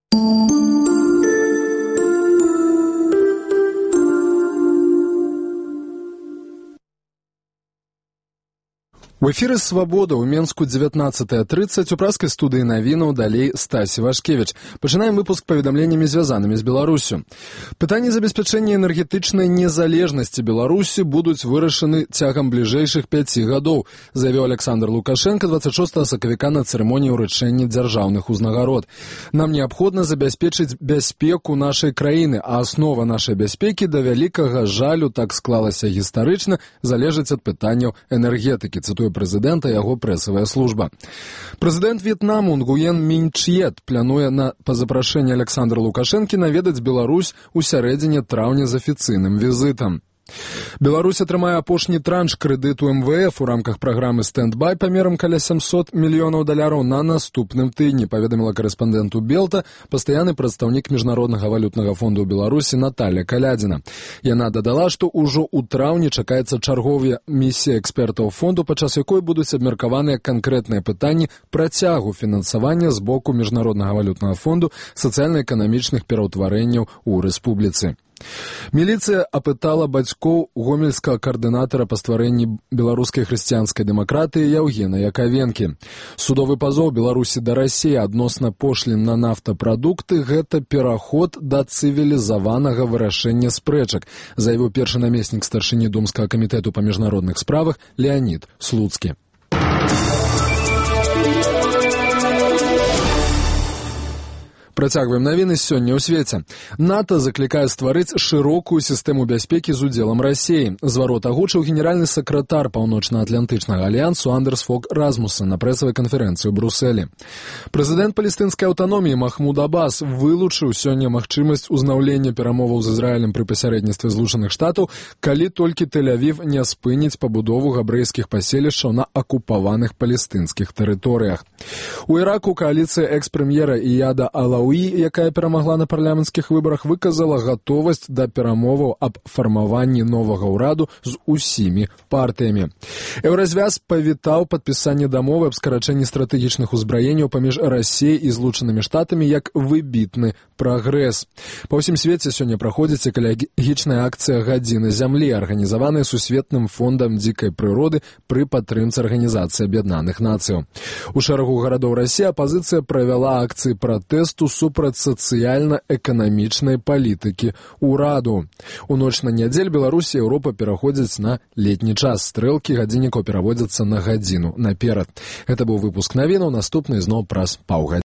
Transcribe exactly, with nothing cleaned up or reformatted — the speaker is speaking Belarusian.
В эфіры «Свабода» ў Менску дзевятнаццатая трыццаць, у праскай студыі навінаў далей Стасі Вашкевіч. Пачынаем выпуск паведамленнямі, звязанымі з Беларусю. Пытанні забеспячэння энергетычнай незалежнасці Беларусі будуць вырашаны цягам бліжэйшых пяці гадоў, заявіў Александр Лукашенко дваццаць шостага сакавіка на цырымоніі ўручэння дзяржаўных узнагарод. Нам неабходна забяспечыць бяспеку нашай краіны, а аснова нашай бяспекі, да вялікага жалю, так склалася гістарычна, залежыць ад пытанняў энергетыкі, цытую прэзідэнта яго прэсавая служба. Прэзідэнт В'етнаму Нгуен Мін Чьет плануе на па запрашэнні Александра Лукашэнкі наведаць Беларусь у сярэдзіне траўня з афіцыйным візітам. Беларусь атрымае апошні транш крэдыту эм вэ эф у рамках праграмы «Стэндбай» памерам каля сямсот мільёнаў даляраў на наступным тыдні, паведаміла карэспандэнту Белта пастаянны прадстаўнік Міжнароднага валютнага фонду ў Беларусі Наталья Калядзіна. Яна дадала, што ўжо ў траўні чакаецца чарговая місія экспертаў фонду, падчас якой будуць абмеркаваныя канкрэтныя пытанні працягу фінансавання з боку Міжнароднага валютнага фонду сацыяльна-эканамічных пераўтварэнняў у рэспубліцы. Міліцыя апытала бацькоў гомельскага каардынатара па стварэнні беларускай хрысціянскай дэмакратыі Яўгена Якавенкі. Судовы пазоў Беларусі да Расіі адносна пошлін на нафтапрадукты – гэта пераход да цывілізаванага вырашэння спрэчак, заявіў першы намеснік старшыні Думскага камітэту па міжнародных справах Леанід Слуцкі. Працягваем навіны сёння ў свеце. НАТО заклікае стварыць шырокую сістэму бяспекі з удзелам Расіі. Зварот агучыў генеральны сакратар Паўночна-Атлантычнага альянсу Андерс Фог Размуssen на прэсавай канферэнцыі ў Брусэлі. Прэзідэнт палестынскай аўтаноміі Махмуд Аббас вылучыў сёння магчымасць узнаўлення перамоваў з Ізраілем пры пасярэдніцтве Злучаных Штатаў, калі толькі Тель-Авів не спыніць пабудову габрэйскіх паселішчаў на акупаваных палестынскіх тэрыторыях. У Іраку кааліцыя экс-прэм'ера Ияда Алауі, якая перамагла на парламенцкіх выбарах, выказала гатовасць да перамоваў аб фармаванні новага ўраду з усімі партыямі. Еўразвяз павітаў падпісанне дамовы аб скарачэнні стратэгічных узбраенняў паміж Расіяй і Злучанымі Штатамі як выбітны прагрэс. Па ўсім свеце сёння праходзіць экалагічная акцыя «Гадзіна зямлі», арганізаваная Сусветным фондам дзікай прыроды пры падтрымцы Арганізацыі Аб'яднаных Нацыяў. У шэрагу гарадоў Расіі апазіцыя правяла акцыі пратэсту супраць сацыяльна-эканамічнай палітыкі ўраду. У ноч на нядзель Беларусь і Еўропа пераходзяць на летні час. Стрэлкі гадзіннікаў пераводзяцца на гадзіну наперад. Гэта быў выпуск навінаў, наступны зноў праз паўгадзіны.